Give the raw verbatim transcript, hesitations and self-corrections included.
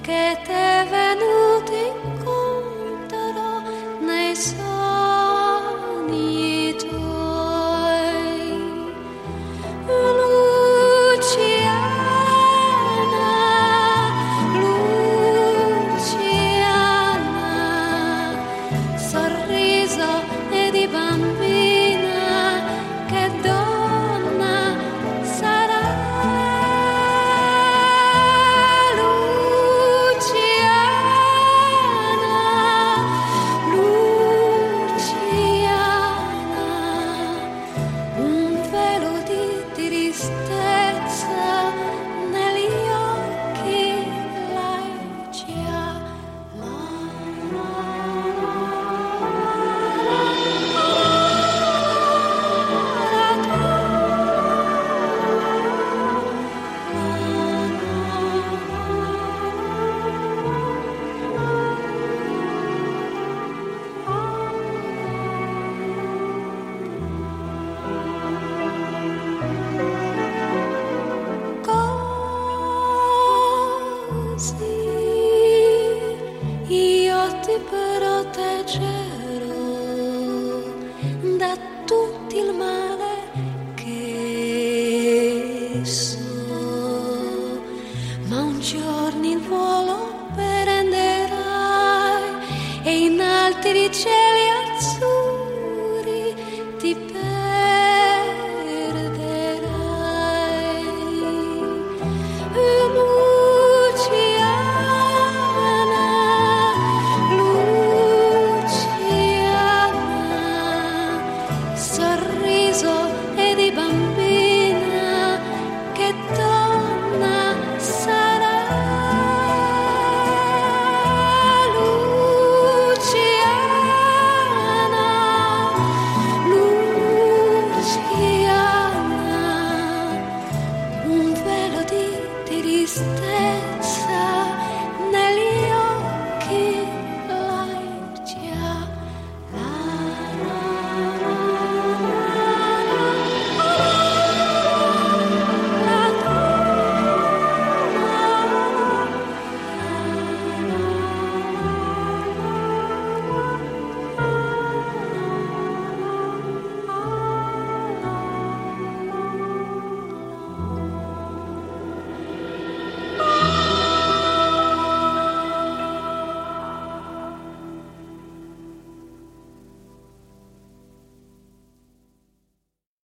che t'è venuto incontro nei sogni tuoi. Luciana, Luciana, sorriso e di bambina, che donna sarà? Luciana, Luciana, un velo di tristezza negli occhi l'hai già. Così io ti proteggerò da tutto il male che so, ma un giorno il volo prenderai e in altri cieli azzurri ti perderai. Luciana, Luciana, sorriso e di bambina, che donna sarà? Luciana, Luciana, un velo di tristezza